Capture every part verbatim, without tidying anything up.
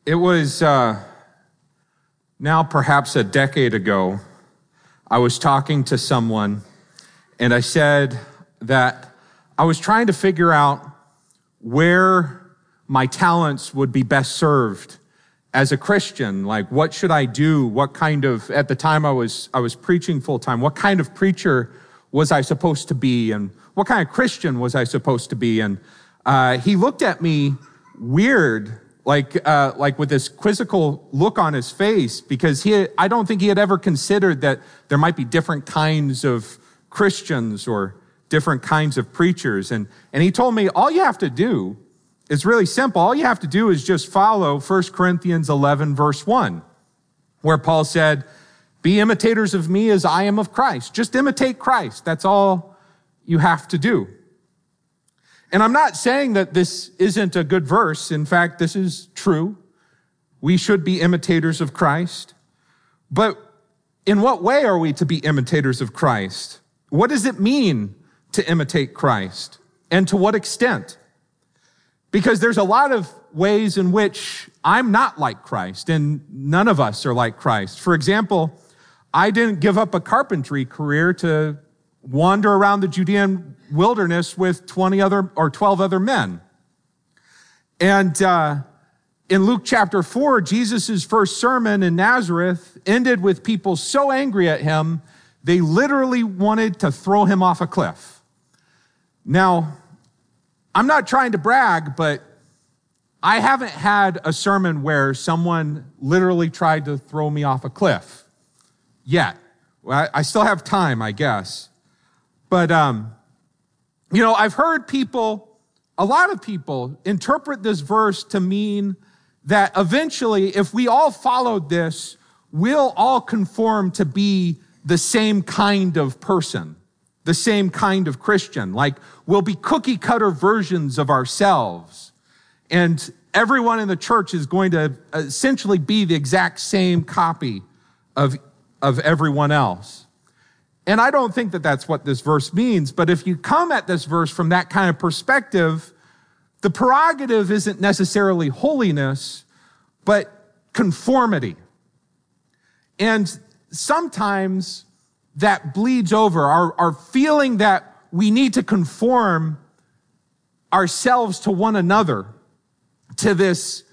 It was uh, now perhaps a decade ago, I was talking to someone and I said that I was trying to figure out where my talents would be best served as a Christian. Like, what should I do? What kind of, at the time I was, I was preaching full time, what kind of preacher was I supposed to be? And what kind of Christian was I supposed to be? And uh, he looked at me weird, like uh, like with this quizzical look on his face, because he, I don't think he had ever considered that there might be different kinds of Christians or different kinds of preachers. And, and he told me, all you have to do is really simple. All you have to do is just follow First Corinthians eleven, verse one, where Paul said, be imitators of me as I am of Christ. Just imitate Christ. That's all you have to do. And I'm not saying that this isn't a good verse. In fact, this is true. We should be imitators of Christ. But in what way are we to be imitators of Christ? What does it mean to imitate Christ? And to what extent? Because there's a lot of ways in which I'm not like Christ, and none of us are like Christ. For example, I didn't give up a carpentry career to wander around the Judean wilderness with twenty other or twelve other men. And uh, in Luke chapter four, Jesus' first sermon in Nazareth ended with people so angry at him, they literally wanted to throw him off a cliff. Now, I'm not trying to brag, but I haven't had a sermon where someone literally tried to throw me off a cliff yet. Well, I still have time, I guess. But, um, you know, I've heard people, a lot of people, interpret this verse to mean that eventually, if we all followed this, we'll all conform to be the same kind of person, the same kind of Christian. Like, we'll be cookie cutter versions of ourselves. And everyone in the church is going to essentially be the exact same copy of, of everyone else. And I don't think that that's what this verse means, but if you come at this verse from that kind of perspective, the prerogative isn't necessarily holiness, but conformity. And sometimes that bleeds over, our, our feeling that we need to conform ourselves to one another, to this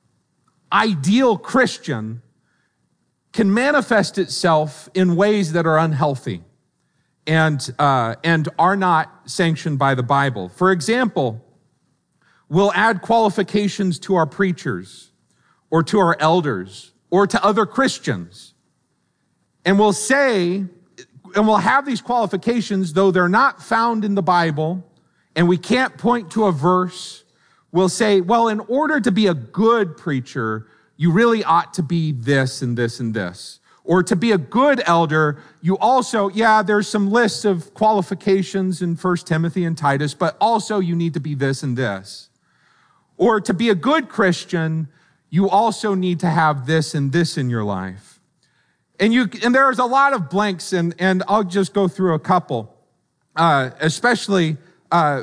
ideal Christian, can manifest itself in ways that are unhealthy and uh, and are not sanctioned by the Bible. For example, we'll add qualifications to our preachers or to our elders or to other Christians. And we'll say, and we'll have these qualifications, though they're not found in the Bible, and we can't point to a verse. We'll say, well, in order to be a good preacher, you really ought to be this and this and this. Or to be a good elder, you also, yeah, there's some lists of qualifications in First Timothy and Titus, but also you need to be this and this. Or to be a good Christian, you also need to have this and this in your life. And you, and there's a lot of blanks, and, and I'll just go through a couple, uh, especially uh,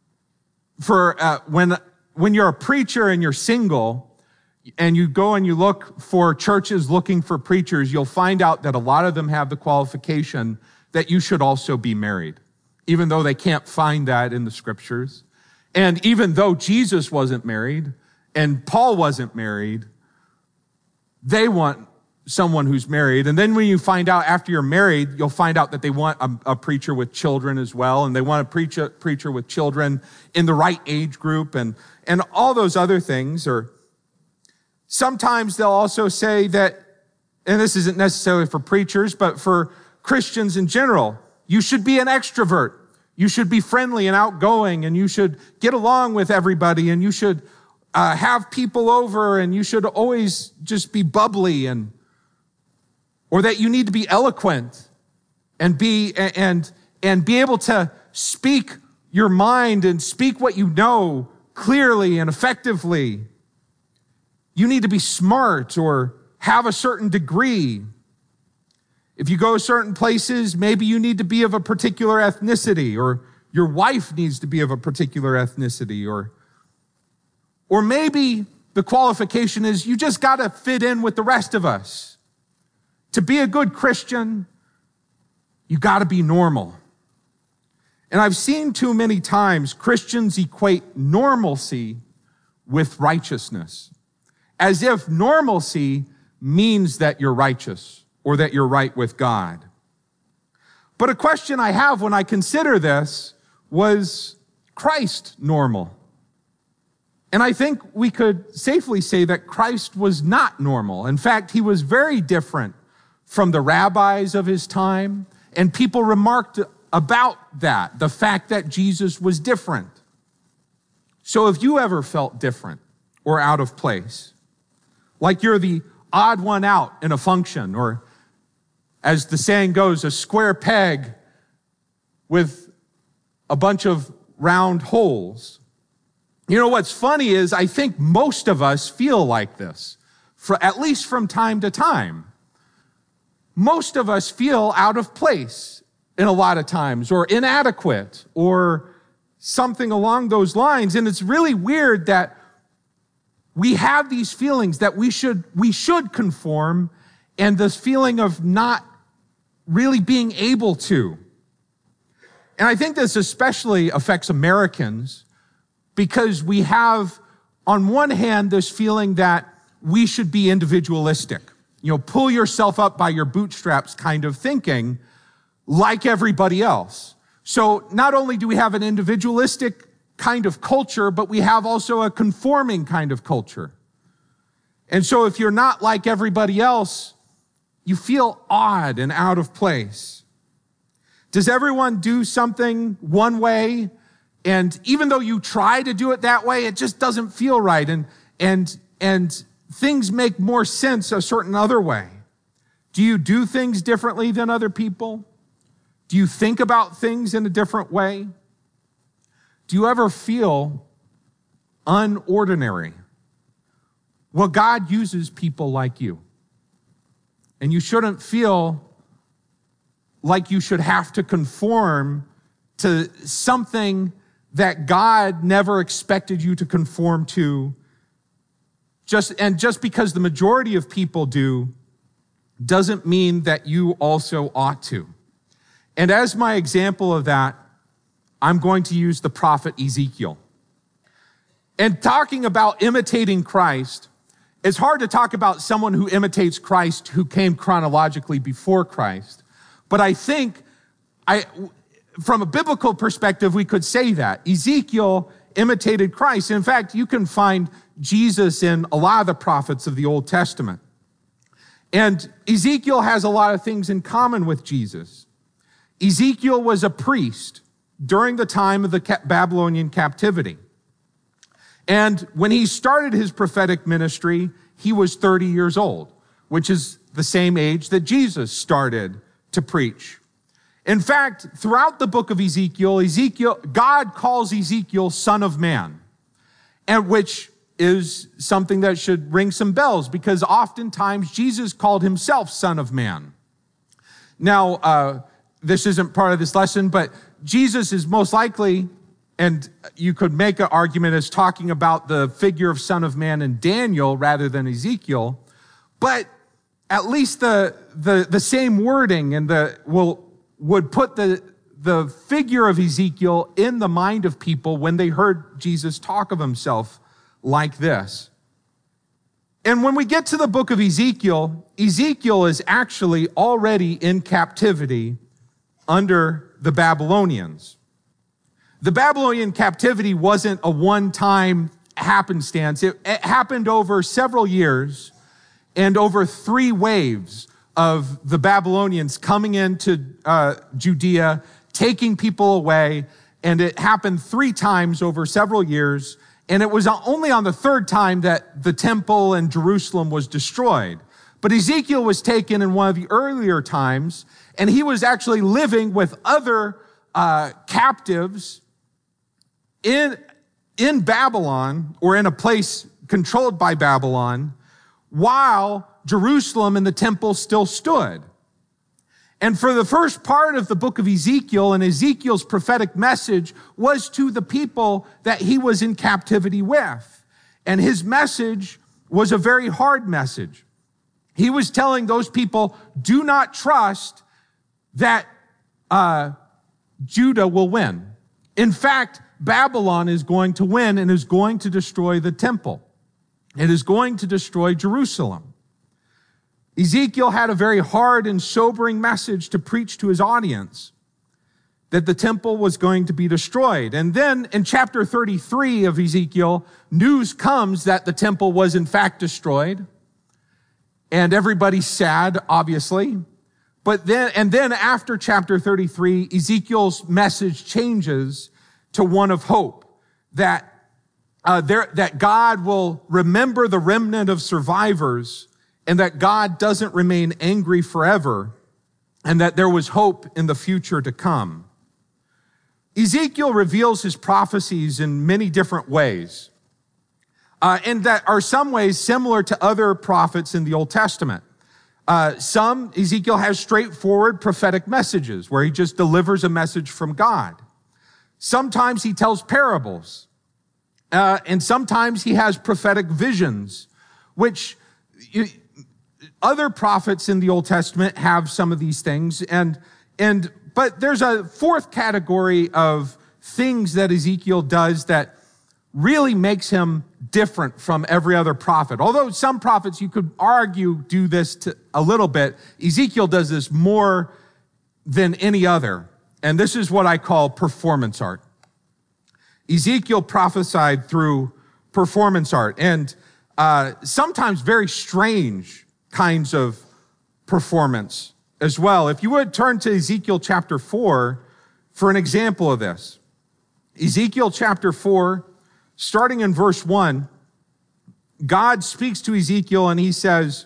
for uh, when, when you're a preacher and you're single, and you go and you look for churches looking for preachers, you'll find out that a lot of them have the qualification that you should also be married, even though they can't find that in the scriptures. And even though Jesus wasn't married and Paul wasn't married, they want someone who's married. And then when you find out after you're married, you'll find out that they want a, a preacher with children as well. And they want a preacher, preacher with children in the right age group, and, and all those other things. Or sometimes they'll also say that, and this isn't necessarily for preachers, but for Christians in general, you should be an extrovert. You should be friendly and outgoing, and you should get along with everybody, and you should uh, have people over, and you should always just be bubbly, and or that you need to be eloquent and be and and be able to speak your mind and speak what you know clearly and effectively. You need to be smart or have a certain degree. If you go to certain places, maybe you need to be of a particular ethnicity, or your wife needs to be of a particular ethnicity, or, or maybe the qualification is you just got to fit in with the rest of us. To be a good Christian, you got to be normal. And I've seen too many times Christians equate normalcy with righteousness, as if normalcy means that you're righteous or that you're right with God. But a question I have when I consider this, was Christ normal? And I think we could safely say that Christ was not normal. In fact, he was very different from the rabbis of his time, and people remarked about that, the fact that Jesus was different. So if you ever felt different or out of place, like you're the odd one out in a function, or as the saying goes, a square peg with a bunch of round holes. You know, what's funny is I think most of us feel like this, for at least from time to time. Most of us feel out of place in a lot of times, or inadequate, or something along those lines. And it's really weird that we have these feelings that we should, we should conform, and this feeling of not really being able to. And I think this especially affects Americans because we have, on one hand, this feeling that we should be individualistic. You know, pull yourself up by your bootstraps kind of thinking, like everybody else. So not only do we have an individualistic kind of culture, but we have also a conforming kind of culture. And so if you're not like everybody else, you feel odd and out of place. Does everyone do something one way? And even though you try to do it that way, it just doesn't feel right. And, and, and things make more sense a certain other way. Do you do things differently than other people? Do you think about things in a different way? Do you ever feel unordinary? Well, God uses people like you. And you shouldn't feel like you should have to conform to something that God never expected you to conform to. Just, and just because the majority of people do, doesn't mean that you also ought to. And as my example of that, I'm going to use the prophet Ezekiel. And talking about imitating Christ, it's hard to talk about someone who imitates Christ who came chronologically before Christ. But I think, I, from a biblical perspective, we could say that. Ezekiel imitated Christ. In fact, you can find Jesus in a lot of the prophets of the Old Testament. And Ezekiel has a lot of things in common with Jesus. Ezekiel was a priest during the time of the Babylonian captivity. And when he started his prophetic ministry, he was thirty years old, which is the same age that Jesus started to preach. In fact, throughout the book of Ezekiel, Ezekiel, God calls Ezekiel son of man, and which is something that should ring some bells because oftentimes Jesus called himself son of man. Now, uh, this isn't part of this lesson, but Jesus is most likely, and you could make an argument as talking about the figure of Son of Man in Daniel rather than Ezekiel, but at least the the, the same wording and the will would put the the figure of Ezekiel in the mind of people when they heard Jesus talk of himself like this. And when we get to the book of Ezekiel, Ezekiel is actually already in captivity under the Babylonians. The Babylonian captivity wasn't a one-time happenstance. It, it happened over several years and over three waves of the Babylonians coming into uh, Judea, taking people away, and it happened three times over several years, and it was only on the third time that the temple in Jerusalem was destroyed. But Ezekiel was taken in one of the earlier times, and he was actually living with other uh, captives in, in Babylon, or in a place controlled by Babylon, while Jerusalem and the temple still stood. And for the first part of the book of Ezekiel, and Ezekiel's prophetic message was to the people that he was in captivity with. And his message was a very hard message. He was telling those people, do not trust that uh, Judah will win. In fact, Babylon is going to win and is going to destroy the temple. It is going to destroy Jerusalem. Ezekiel had a very hard and sobering message to preach to his audience, that the temple was going to be destroyed. And then in chapter thirty-three of Ezekiel, news comes that the temple was in fact destroyed. And everybody's sad, obviously. But then, and then after chapter thirty-three, Ezekiel's message changes to one of hope, that uh, there, that God will remember the remnant of survivors, and that God doesn't remain angry forever, and that there was hope in the future to come. Ezekiel reveals his prophecies in many different ways, uh, and that are some ways similar to other prophets in the Old Testament. Uh, some, Ezekiel has straightforward prophetic messages where he just delivers a message from God. Sometimes he tells parables, uh, and sometimes he has prophetic visions, which you, other prophets in the Old Testament have some of these things. And, and, but there's a fourth category of things that Ezekiel does that really makes him different from every other prophet. Although some prophets, you could argue, do this to a little bit, Ezekiel does this more than any other. And this is what I call performance art. Ezekiel prophesied through performance art, and uh, sometimes very strange kinds of performance as well. If you would turn to Ezekiel chapter four for an example of this. Ezekiel chapter four, starting in verse one, God speaks to Ezekiel and he says,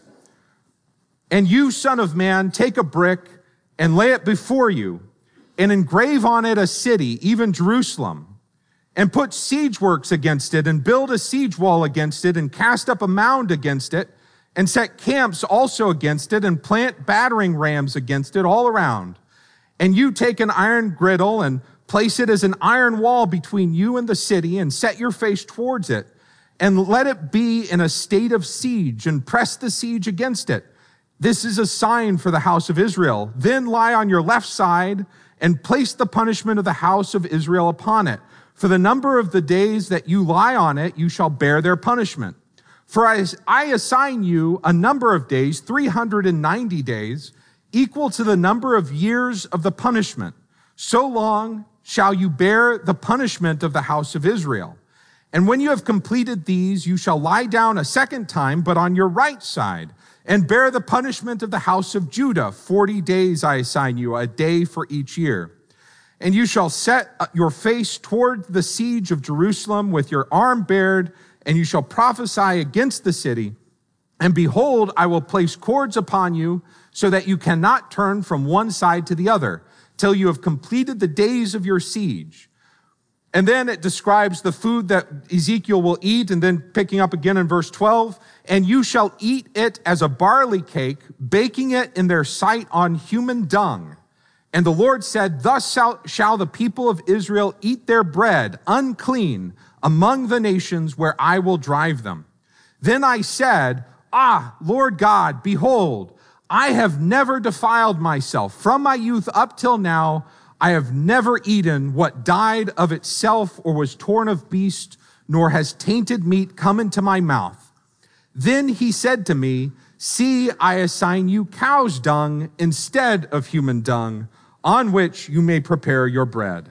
"And you, son of man, take a brick and lay it before you, and engrave on it a city, even Jerusalem, and put siege works against it, and build a siege wall against it, and cast up a mound against it, and set camps also against it, and plant battering rams against it all around. And you take an iron griddle and place it as an iron wall between you and the city, and set your face towards it, and let it be in a state of siege, and press the siege against it. This is a sign for the house of Israel. Then lie on your left side, and place the punishment of the house of Israel upon it. For the number of the days that you lie on it, you shall bear their punishment. For I, I assign you a number of days, three hundred ninety days, equal to the number of years of the punishment. So long shall you bear the punishment of the house of Israel. And when you have completed these, you shall lie down a second time, but on your right side, and bear the punishment of the house of Judah. Forty days I assign you, a day for each year. And you shall set your face toward the siege of Jerusalem with your arm bared, and you shall prophesy against the city. And behold, I will place cords upon you, so that you cannot turn from one side to the other, till you have completed the days of your siege." And then it describes the food that Ezekiel will eat, and then picking up again in verse twelve, "And you shall eat it as a barley cake, baking it in their sight on human dung. And the Lord said, thus shall, shall the people of Israel eat their bread unclean among the nations where I will drive them. Then I said, ah, Lord God, behold, I have never defiled myself. From my youth up till now, I have never eaten what died of itself or was torn of beast, nor has tainted meat come into my mouth. Then he said to me, see, I assign you cow's dung instead of human dung, on which you may prepare your bread."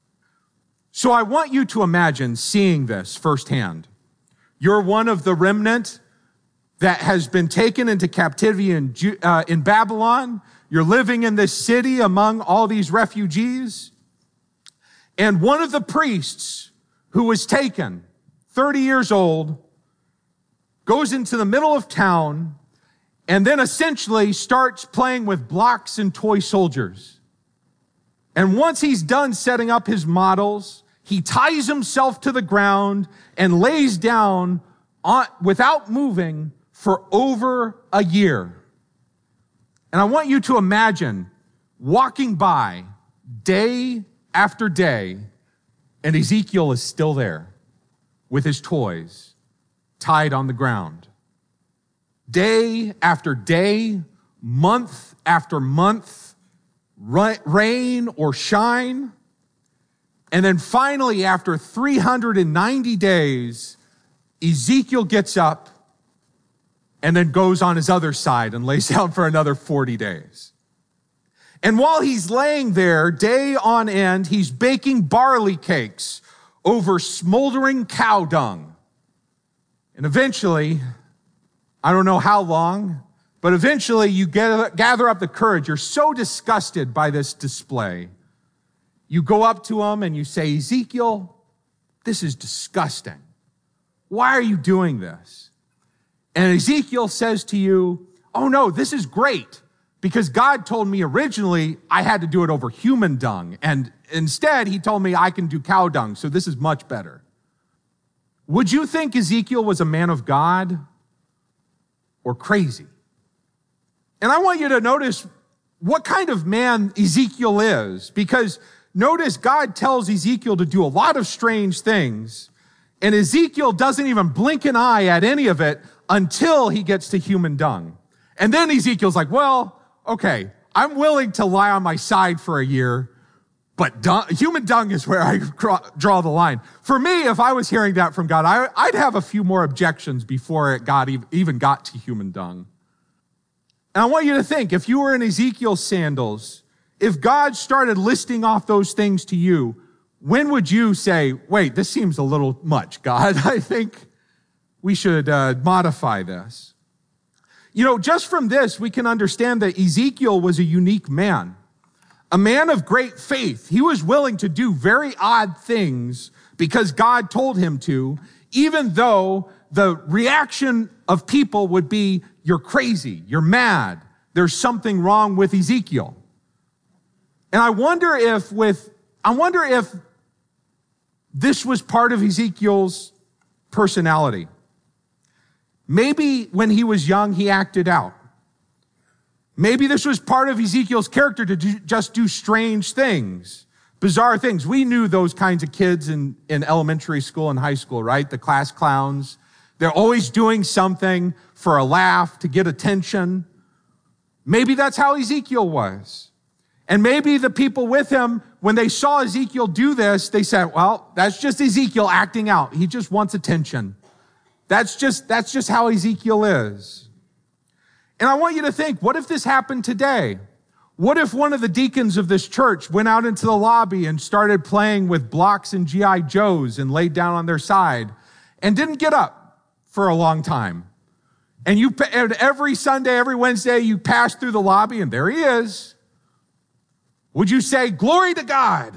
So I want you to imagine seeing this firsthand. You're one of the remnant that has been taken into captivity in, uh, in Babylon. You're living in this city among all these refugees. And one of the priests who was taken, thirty years old, goes into the middle of town and then essentially starts playing with blocks and toy soldiers. And once he's done setting up his models, he ties himself to the ground and lays down on, without moving for over a year. And I want you to imagine walking by day after day, and Ezekiel is still there with his toys, tied on the ground. Day after day, month after month, rain or shine. And then finally, after three hundred ninety days, Ezekiel gets up and then goes on his other side and lays down for another forty days. And while he's laying there day on end, he's baking barley cakes over smoldering cow dung. And eventually, I don't know how long, but eventually you gather, gather up the courage. You're so disgusted by this display. You go up to him and you say, Ezekiel, this is disgusting. Why are you doing this? And Ezekiel says to you, oh no, this is great, because God told me originally I had to do it over human dung, and instead he told me I can do cow dung, so this is much better. Would you think Ezekiel was a man of God or crazy? And I want you to notice what kind of man Ezekiel is, because notice God tells Ezekiel to do a lot of strange things, and Ezekiel doesn't even blink an eye at any of it until he gets to human dung. And then Ezekiel's like, well, okay, I'm willing to lie on my side for a year, but dung, human dung is where I draw the line. For me, if I was hearing that from God, I, I'd have a few more objections before it got even got to human dung. And I want you to think, if you were in Ezekiel's sandals, if God started listing off those things to you, when would you say, wait, this seems a little much, God? I think we should uh, modify this. You know, just from this, we can understand that Ezekiel was a unique man, a man of great faith. He was willing to do very odd things because God told him to, even though the reaction of people would be, you're crazy, you're mad, there's something wrong with Ezekiel. And I wonder if with, I wonder if this was part of Ezekiel's personality. Maybe when he was young, he acted out. Maybe this was part of Ezekiel's character to do, just do strange things, bizarre things. We knew those kinds of kids in, in elementary school and high school, right? The class clowns. They're always doing something for a laugh, to get attention. Maybe that's how Ezekiel was. And maybe the people with him, when they saw Ezekiel do this, they said, well, that's just Ezekiel acting out. He just wants attention. That's just, that's just how Ezekiel is. And I want you to think, what if this happened today? What if one of the deacons of this church went out into the lobby and started playing with blocks and G I Joes and laid down on their side and didn't get up for a long time? And you, and every Sunday, every Wednesday, you pass through the lobby and there he is. Would you say, glory to God?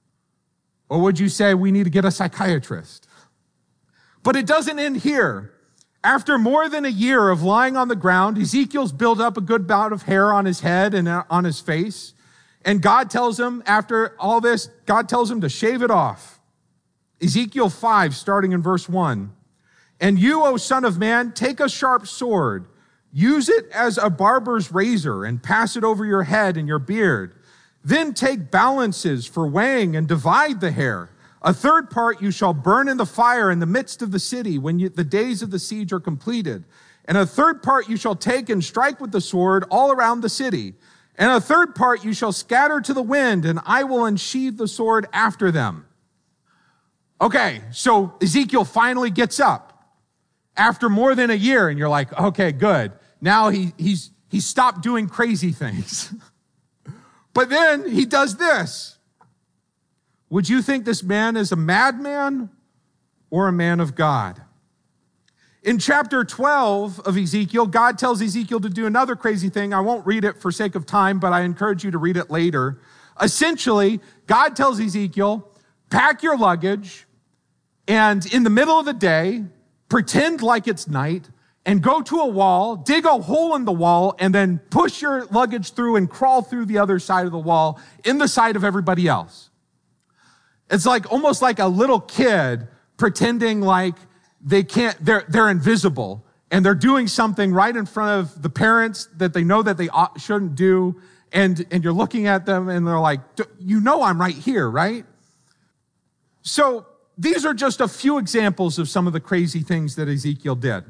Or would you say, we need to get a psychiatrist? But it doesn't end here. After more than a year of lying on the ground, Ezekiel's built up a good bout of hair on his head and on his face. And God tells him, after all this, God tells him to shave it off. Ezekiel five, starting in verse one. And you, O son of man, take a sharp sword, use it as a barber's razor, and pass it over your head and your beard. Then take balances for weighing and divide the hair. A third part you shall burn in the fire in the midst of the city when you, the days of the siege are completed. And a third part you shall take and strike with the sword all around the city. And a third part you shall scatter to the wind, and I will unsheathe the sword after them. Okay, so Ezekiel finally gets up after more than a year, and you're like, okay, good. Now he, he's, he stopped doing crazy things. But then he does this. Would you think this man is a madman or a man of God? In chapter twelve of Ezekiel, God tells Ezekiel to do another crazy thing. I won't read it for sake of time, but I encourage you to read it later. Essentially, God tells Ezekiel, pack your luggage, and in the middle of the day, pretend like it's night, and go to a wall, dig a hole in the wall, and then push your luggage through and crawl through the other side of the wall in the sight of everybody else. It's like almost like a little kid pretending like they can't, they're, they're invisible, and they're doing something right in front of the parents that they know that they ought, shouldn't do. And, and you're looking at them and they're like, you know, I'm right here, right? So these are just a few examples of some of the crazy things that Ezekiel did.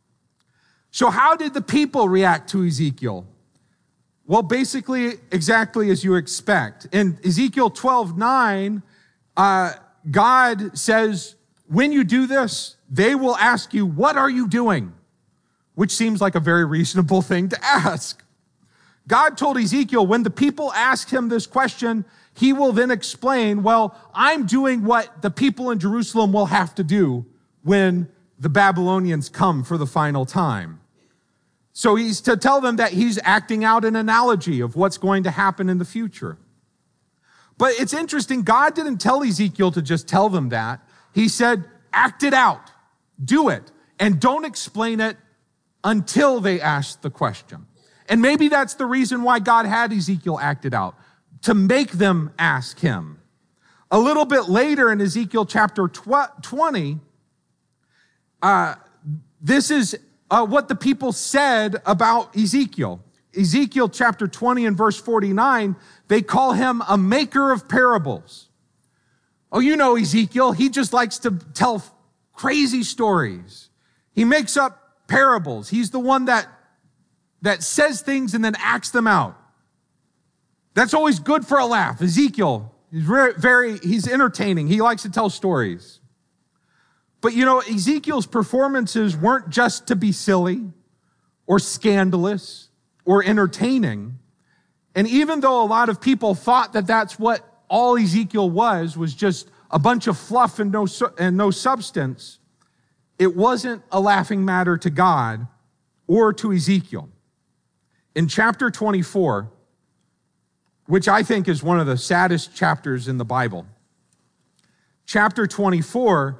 So how did the people react to Ezekiel? Well, basically exactly as you expect. In Ezekiel twelve nine, uh, God says, when you do this, they will ask you, what are you doing? Which seems like a very reasonable thing to ask. God told Ezekiel, when the people ask him this question, he will then explain, well, I'm doing what the people in Jerusalem will have to do when the Babylonians come for the final time. So he's to tell them that he's acting out an analogy of what's going to happen in the future. But it's interesting, God didn't tell Ezekiel to just tell them that. He said, act it out, do it, and don't explain it until they ask the question. And maybe that's the reason why God had Ezekiel act it out, to make them ask him. A little bit later in Ezekiel chapter twenty, uh, this is uh, what the people said about Ezekiel. Ezekiel chapter twenty and verse forty-nine, they call him a maker of parables. Oh, you know Ezekiel, he just likes to tell crazy stories. He makes up parables. He's the one that, that says things and then acts them out. That's always good for a laugh. Ezekiel, he's very, very, he's entertaining. He likes to tell stories. But you know, Ezekiel's performances weren't just to be silly or scandalous or entertaining. And even though a lot of people thought that that's what all Ezekiel was, was just a bunch of fluff and no, and no substance, it wasn't a laughing matter to God or to Ezekiel. In chapter twenty-four, which I think is one of the saddest chapters in the Bible, chapter twenty-four,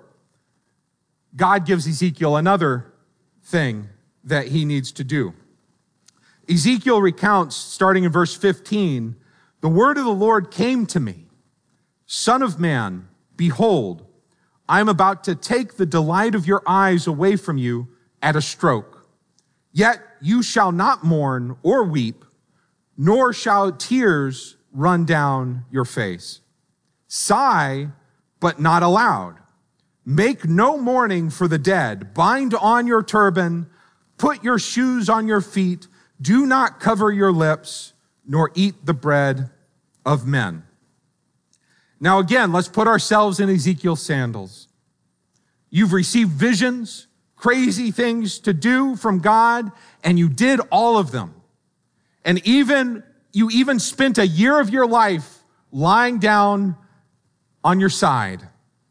God gives Ezekiel another thing that he needs to do. Ezekiel recounts, starting in verse fifteen, the word of the Lord came to me, Son of man, behold, I am about to take the delight of your eyes away from you at a stroke. Yet you shall not mourn or weep, nor shall tears run down your face. Sigh, but not aloud. Make no mourning for the dead. Bind on your turban, put your shoes on your feet. Do not cover your lips, nor eat the bread of men. Now again, let's put ourselves in Ezekiel's sandals. You've received visions, crazy things to do from God, and you did all of them. And even you even spent a year of your life lying down on your side.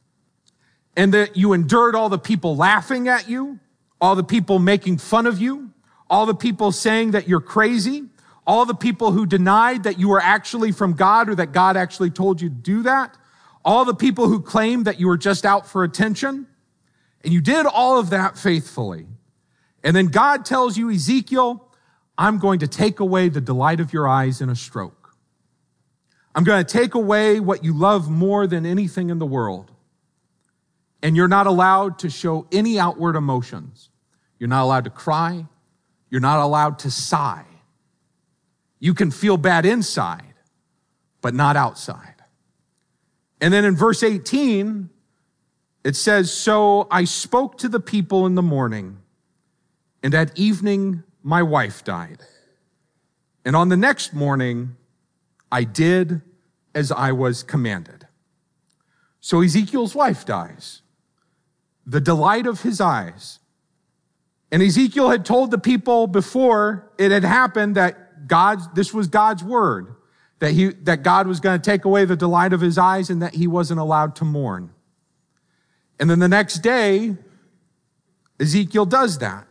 And that you endured all the people laughing at you, all the people making fun of you, all the people saying that you're crazy, all the people who denied that you were actually from God or that God actually told you to do that, all the people who claimed that you were just out for attention. And you did all of that faithfully. And then God tells you, Ezekiel, I'm going to take away the delight of your eyes in a stroke. I'm going to take away what you love more than anything in the world. And you're not allowed to show any outward emotions. You're not allowed to cry. You're not allowed to sigh. You can feel bad inside, but not outside. And then in verse eighteen, it says, so I spoke to the people in the morning, and at evening my wife died. And on the next morning, I did as I was commanded. So Ezekiel's wife dies, the delight of his eyes. And Ezekiel had told the people before it had happened that God, this was God's word, that he, that God was going to take away the delight of his eyes and that he wasn't allowed to mourn. And then the next day, Ezekiel does that.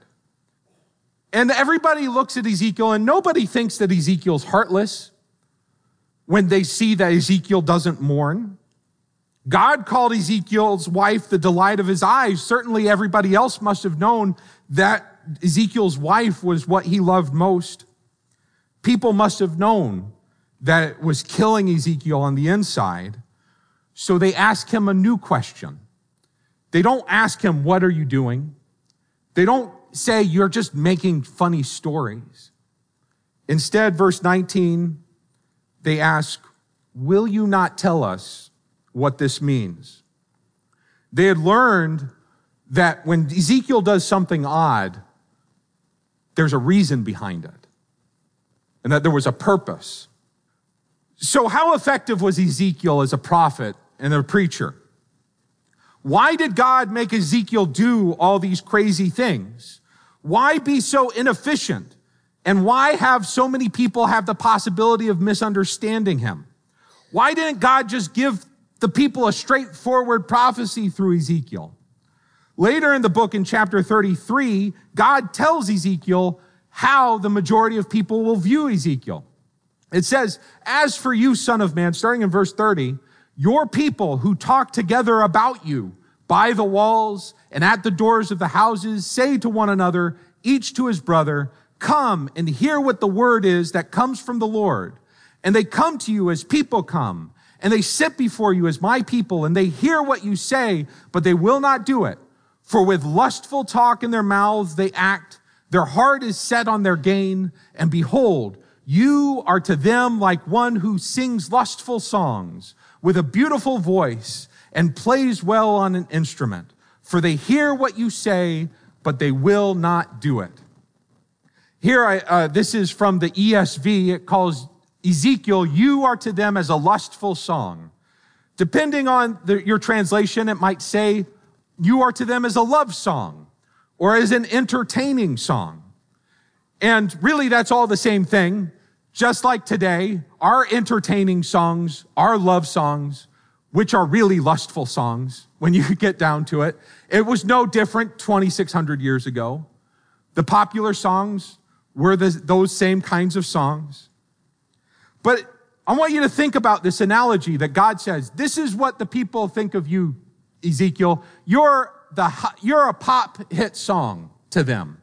And everybody looks at Ezekiel and nobody thinks that Ezekiel's heartless when they see that Ezekiel doesn't mourn. God called Ezekiel's wife the delight of his eyes. Certainly everybody else must have known that Ezekiel's wife was what he loved most. People must have known that it was killing Ezekiel on the inside. So they ask him a new question. They don't ask him, what are you doing? They don't say, you're just making funny stories. Instead, verse nineteen, they ask, will you not tell us what this means? They had learned that when Ezekiel does something odd, there's a reason behind it, and that there was a purpose. So how effective was Ezekiel as a prophet and a preacher? Why did God make Ezekiel do all these crazy things? Why be so inefficient? And why have so many people have the possibility of misunderstanding him? Why didn't God just give the people a straightforward prophecy through Ezekiel? Later in the book, in chapter thirty-three, God tells Ezekiel how the majority of people will view Ezekiel. It says, "As for you, son of man," starting in verse thirty, "your people who talk together about you by the walls and at the doors of the houses say to one another, each to his brother, 'Come and hear what the word is that comes from the Lord.' And they come to you as people come, and they sit before you as my people, and they hear what you say, but they will not do it. For with lustful talk in their mouths they act, their heart is set on their gain, and behold, you are to them like one who sings lustful songs with a beautiful voice and plays well on an instrument. For they hear what you say, but they will not do it." Here, I, uh, this is from the E S V. It calls Ezekiel, "You are to them as a lustful song." Depending on the, your translation, it might say, "You are to them as a love song," or as an entertaining song. And really, that's all the same thing. Just like today, our entertaining songs, our love songs, which are really lustful songs, when you get down to it, it was no different twenty-six hundred years ago. The popular songs were the, those same kinds of songs. But I want you to think about this analogy that God says, this is what the people think of you, Ezekiel. You're, the, you're a pop hit song to them.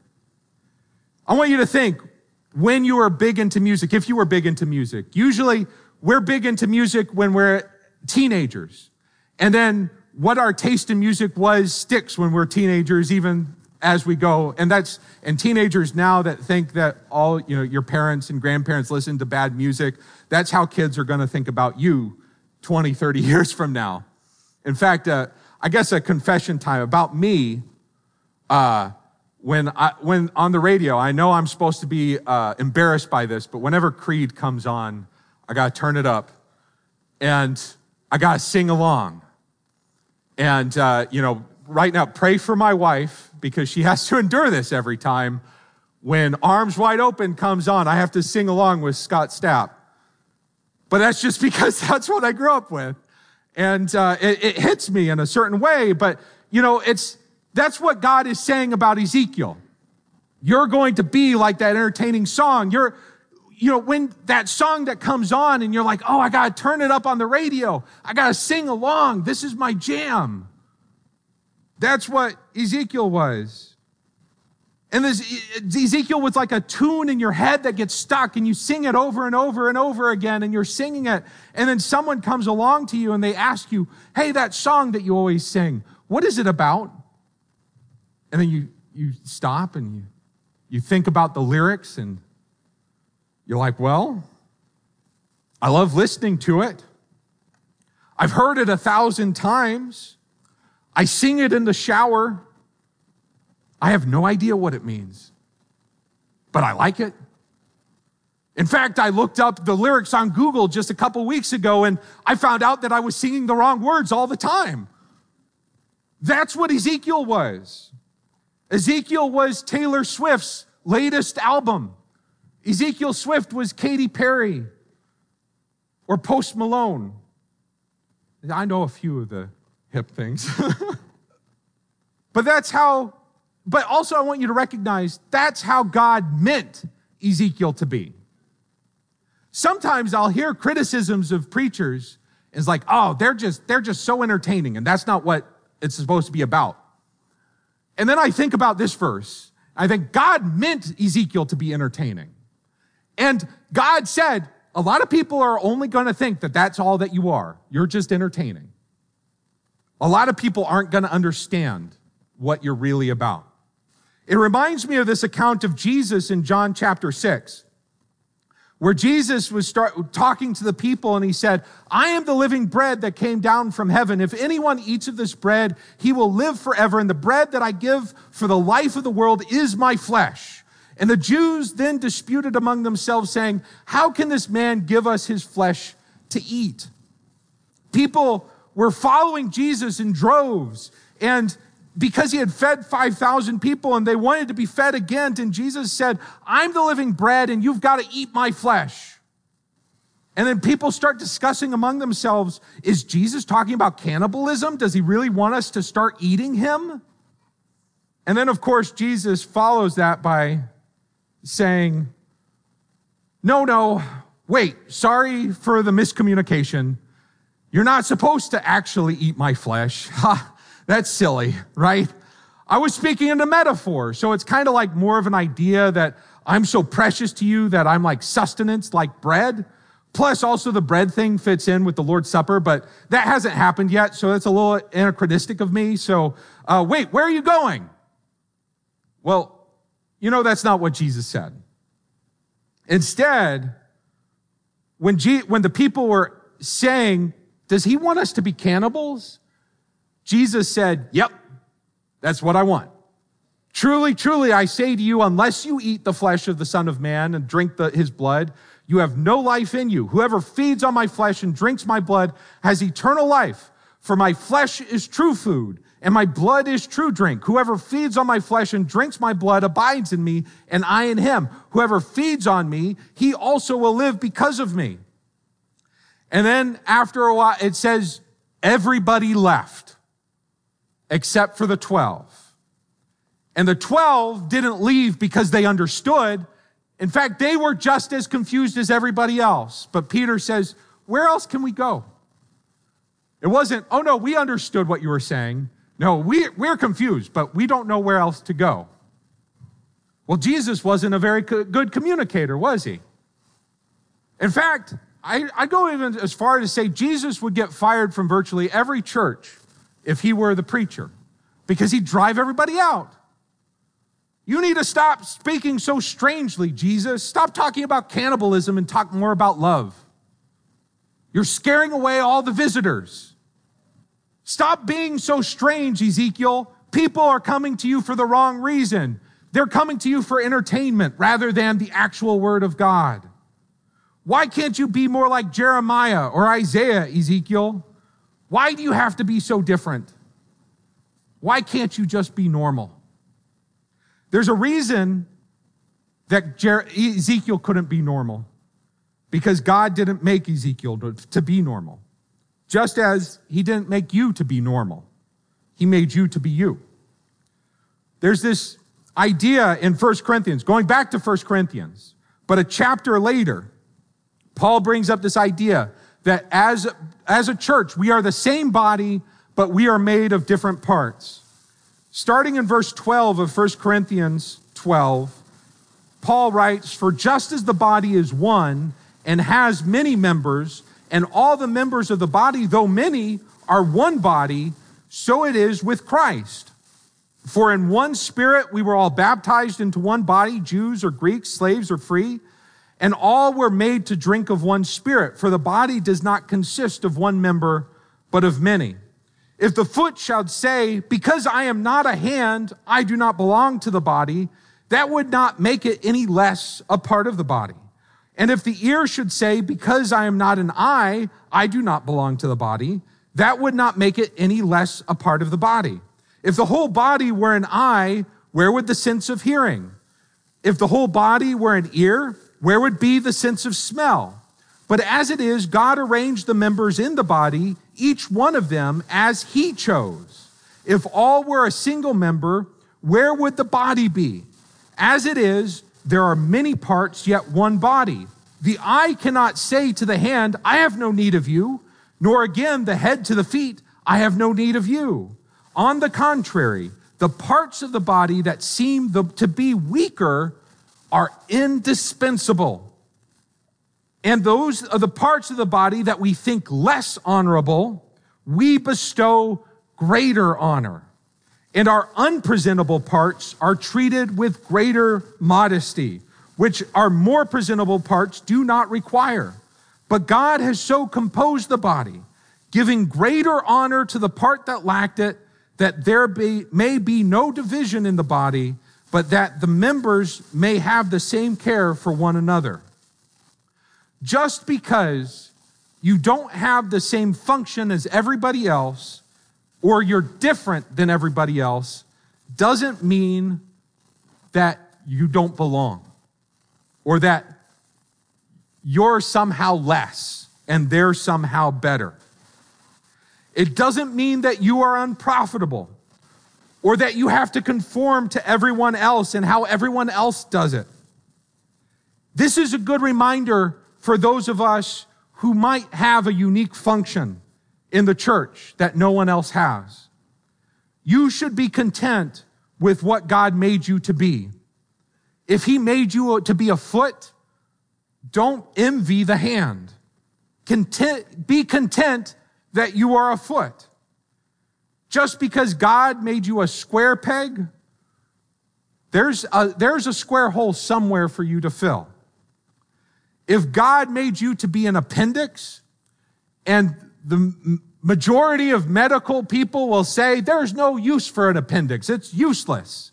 I want you to think, when you were big into music, if you were big into music, usually we're big into music when we're teenagers. And then what our taste in music was sticks when we're teenagers, even as we go. And that's, and teenagers now that think that all, you know, your parents and grandparents listen to bad music, that's how kids are going to think about you twenty, thirty years from now. In fact, uh, I guess a confession time about me, uh, when I, when on the radio, I know I'm supposed to be uh, embarrassed by this, but whenever Creed comes on, I got to turn it up and I got to sing along. And, uh, you know, right now, pray for my wife because she has to endure this every time. When Arms Wide Open comes on, I have to sing along with Scott Stapp. But that's just because that's what I grew up with. And uh, it, it hits me in a certain way. But, you know, it's that's what God is saying about Ezekiel. You're going to be like that entertaining song. You're, you know, when that song that comes on and you're like, oh, I got to turn it up on the radio. I got to sing along. This is my jam. That's what Ezekiel was. And this Ezekiel was like a tune in your head that gets stuck and you sing it over and over and over again and you're singing it. And then someone comes along to you and they ask you, hey, that song that you always sing, what is it about? And then you, you stop and you, you think about the lyrics and you're like, well, I love listening to it. I've heard it a thousand times. I sing it in the shower. I have no idea what it means, but I like it. In fact, I looked up the lyrics on Google just a couple weeks ago, and I found out that I was singing the wrong words all the time. That's what Ezekiel was. Ezekiel was Taylor Swift's latest album. Ezekiel Swift was Katy Perry or Post Malone. I know a few of the hip things. But that's how, but also I want you to recognize that's how God meant Ezekiel to be. Sometimes I'll hear criticisms of preachers. And it's like, oh, they're just, they're just so entertaining. And that's not what it's supposed to be about. And then I think about this verse. I think God meant Ezekiel to be entertaining. And God said, a lot of people are only going to think that that's all that you are. You're just entertaining. A lot of people aren't going to understand what you're really about. It reminds me of this account of Jesus in John chapter six, where Jesus was start, talking to the people and he said, I am the living bread that came down from heaven. If anyone eats of this bread, he will live forever. And the bread that I give for the life of the world is my flesh. And the Jews then disputed among themselves, saying, how can this man give us his flesh to eat? People were following Jesus in droves, and because he had fed five thousand people and they wanted to be fed again, and Jesus said, I'm the living bread and you've got to eat my flesh. And then people start discussing among themselves, is Jesus talking about cannibalism? Does he really want us to start eating him? And then, of course, Jesus follows that by saying, no, no, wait, sorry for the miscommunication. You're not supposed to actually eat my flesh. Ha, that's silly, right? I was speaking in a metaphor, so it's kind of like more of an idea that I'm so precious to you that I'm like sustenance, like bread. Plus, also the bread thing fits in with the Lord's Supper, but that hasn't happened yet, so that's a little anachronistic of me. So, uh, wait, where are you going? Well, you know, that's not what Jesus said. Instead, when, G- when the people were saying, does he want us to be cannibals? Jesus said, yep, that's what I want. Truly, truly, I say to you, unless you eat the flesh of the Son of Man and drink the, his blood, you have no life in you. Whoever feeds on my flesh and drinks my blood has eternal life. For my flesh is true food, and my blood is true drink. Whoever feeds on my flesh and drinks my blood abides in me, and I in him. Whoever feeds on me, he also will live because of me. And then after a while, it says, everybody left, except for the twelve. And the twelve didn't leave because they understood. In fact, they were just as confused as everybody else. But Peter says, where else can we go? It wasn't, oh no, we understood what you were saying. No, we, we're confused, but we don't know where else to go. Well, Jesus wasn't a very good communicator, was he? In fact, I, I go even as far as to say Jesus would get fired from virtually every church if he were the preacher, because he'd drive everybody out. You need to stop speaking so strangely, Jesus. Stop talking about cannibalism and talk more about love. You're scaring away all the visitors. Stop being so strange, Ezekiel. People are coming to you for the wrong reason. They're coming to you for entertainment rather than the actual word of God. Why can't you be more like Jeremiah or Isaiah, Ezekiel? Why do you have to be so different? Why can't you just be normal? There's a reason that Jer- Ezekiel couldn't be normal, because God didn't make Ezekiel to, to be normal, just as he didn't make you to be normal. He made you to be you. There's this idea in First Corinthians, going back to First Corinthians, but a chapter later, Paul brings up this idea that as, as a church, we are the same body, but we are made of different parts. Starting in verse twelve of First Corinthians twelve, Paul writes, for just as the body is one and has many members, and all the members of the body, though many, are one body, so it is with Christ. For in one spirit we were all baptized into one body, Jews or Greeks, slaves or free, and all were made to drink of one spirit. For the body does not consist of one member, but of many. If the foot shall say, because I am not a hand, I do not belong to the body, that would not make it any less a part of the body. And if the ear should say, because I am not an eye, I do not belong to the body, that would not make it any less a part of the body. If the whole body were an eye, where would the sense of hearing? If the whole body were an ear, where would be the sense of smell? But as it is, God arranged the members in the body, each one of them as he chose. If all were a single member, where would the body be? As it is, there are many parts, yet one body. The eye cannot say to the hand, I have no need of you, nor again the head to the feet, I have no need of you. On the contrary, the parts of the body that seem the, to be weaker are indispensable. And those are the parts of the body that we think less honorable, we bestow greater honor. And our unpresentable parts are treated with greater modesty, which our more presentable parts do not require. But God has so composed the body, giving greater honor to the part that lacked it, that there be, may be no division in the body, but that the members may have the same care for one another. Just because you don't have the same function as everybody else, or you're different than everybody else, doesn't mean that you don't belong, or that you're somehow less and they're somehow better. It doesn't mean that you are unprofitable, or that you have to conform to everyone else and how everyone else does it. This is a good reminder for those of us who might have a unique function in the church that no one else has. You should be content with what God made you to be. If he made you to be a foot, don't envy the hand. Content, be content that you are a foot. Just because God made you a square peg, there's a, there's a square hole somewhere for you to fill. If God made you to be an appendix, and the majority of medical people will say there's no use for an appendix, it's useless.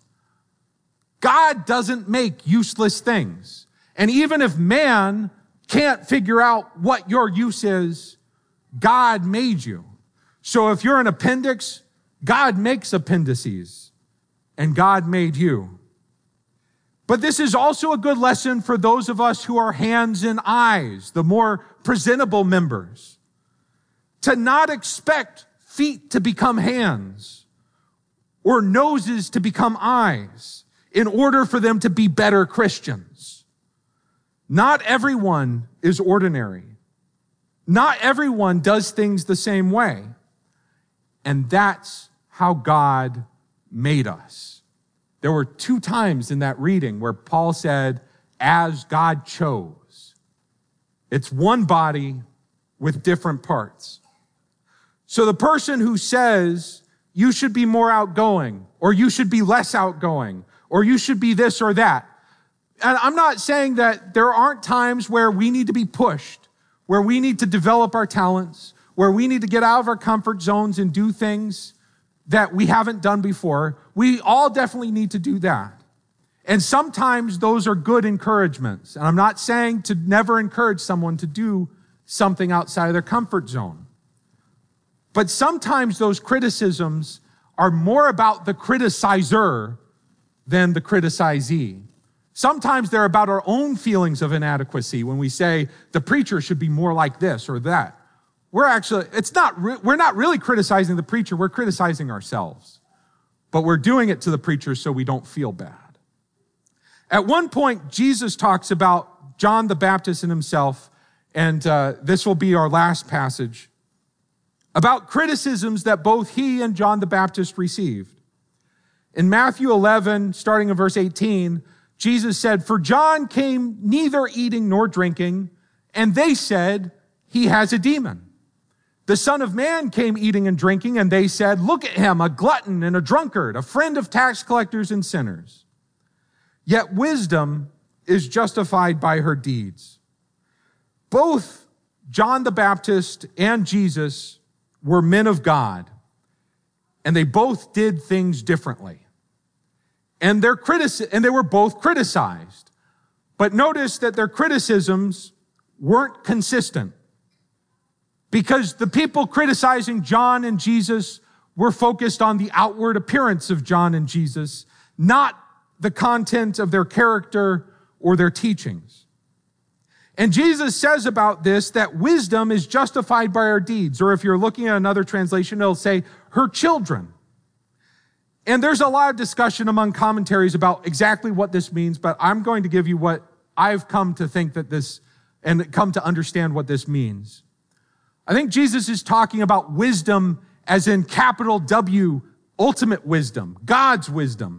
God doesn't make useless things. And even if man can't figure out what your use is, God made you. So if you're an appendix, God makes appendices, and God made you. But this is also a good lesson for those of us who are hands and eyes, the more presentable members, to not expect feet to become hands or noses to become eyes in order for them to be better Christians. Not everyone is ordinary. Not everyone does things the same way. And that's how God made us. There were two times in that reading where Paul said, as God chose. It's one body with different parts. So the person who says you should be more outgoing, or you should be less outgoing, or you should be this or that. And I'm not saying that there aren't times where we need to be pushed, where we need to develop our talents, where we need to get out of our comfort zones and do things that we haven't done before. We all definitely need to do that. And sometimes those are good encouragements. And I'm not saying to never encourage someone to do something outside of their comfort zone. But sometimes those criticisms are more about the criticizer than the criticizee. Sometimes they're about our own feelings of inadequacy when we say the preacher should be more like this or that. We're actually, it's not, we're not really criticizing the preacher, we're criticizing ourselves. But we're doing it to the preacher so we don't feel bad. At one point, Jesus talks about John the Baptist and himself, and uh, this will be our last passage, about criticisms that both he and John the Baptist received. In Matthew eleven, starting in verse eighteen, Jesus said, "For John came neither eating nor drinking, and they said, he has a demon. The Son of Man came eating and drinking, and they said, look at him, a glutton and a drunkard, a friend of tax collectors and sinners. Yet wisdom is justified by her deeds." Both John the Baptist and Jesus were men of God, and they both did things differently. And, their critici- and they were both criticized. But notice that their criticisms weren't consistent, because the people criticizing John and Jesus were focused on the outward appearance of John and Jesus, not the content of their character or their teachings. And Jesus says about this that wisdom is justified by our deeds, or if you're looking at another translation, it'll say her children. And there's a lot of discussion among commentaries about exactly what this means, but I'm going to give you what I've come to think that this, and come to understand what this means. I think Jesus is talking about wisdom as in capital W, ultimate wisdom, God's wisdom.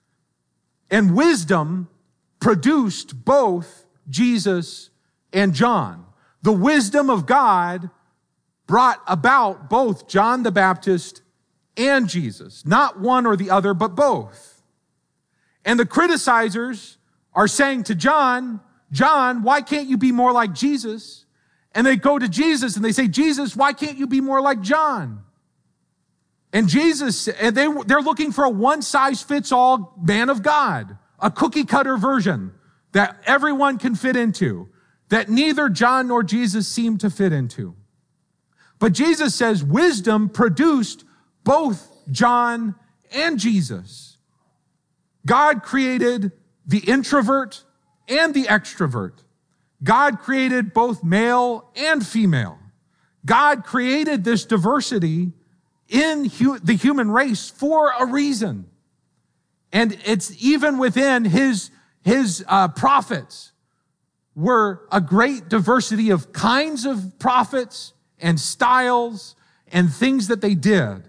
And wisdom produced both Jesus and John. The wisdom of God brought about both John the Baptist and Jesus. Not one or the other, but both. And the criticizers are saying to John, John, why can't you be more like Jesus? And they go to Jesus and they say, Jesus, why can't you be more like John? And Jesus, and they, they're looking for a one-size-fits-all man of God, a cookie-cutter version that everyone can fit into, that neither John nor Jesus seem to fit into. But Jesus says wisdom produced both John and Jesus. God created the introvert and the extrovert. God created both male and female. God created this diversity in hu- the human race for a reason. And it's even within his, his uh, prophets were a great diversity of kinds of prophets and styles and things that they did.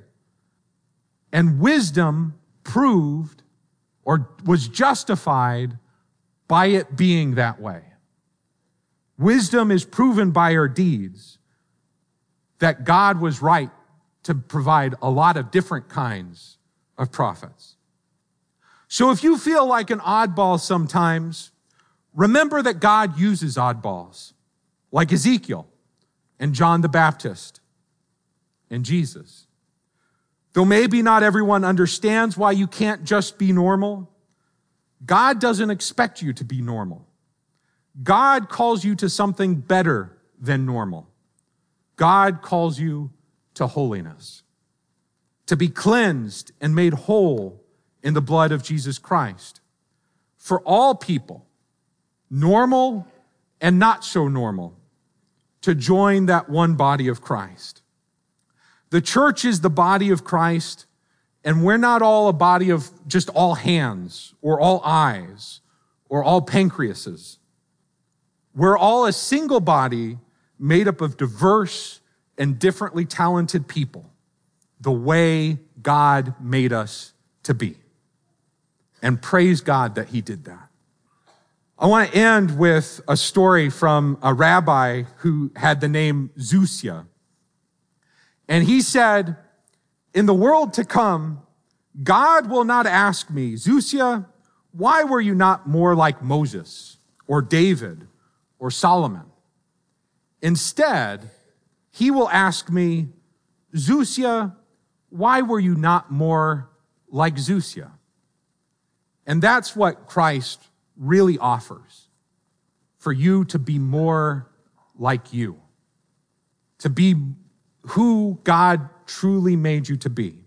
And wisdom proved or was justified by it being that way. Wisdom is proven by our deeds that God was right to provide a lot of different kinds of prophets. So if you feel like an oddball sometimes, remember that God uses oddballs, like Ezekiel and John the Baptist and Jesus. Though maybe not everyone understands why you can't just be normal, God doesn't expect you to be normal. God calls you to something better than normal. God calls you to holiness, to be cleansed and made whole in the blood of Jesus Christ. For all people, normal and not so normal, to join that one body of Christ. The church is the body of Christ, and we're not all a body of just all hands or all eyes or all pancreases. We're all a single body made up of diverse and differently talented people, the way God made us to be. And praise God that he did that. I want to end with a story from a rabbi who had the name Zusia. And he said, in the world to come, God will not ask me, Zusia, why were you not more like Moses or David or Solomon? Instead, he will ask me, Zusia, why were you not more like Zusia? And that's what Christ really offers, for you to be more like you, to be who God truly made you to be.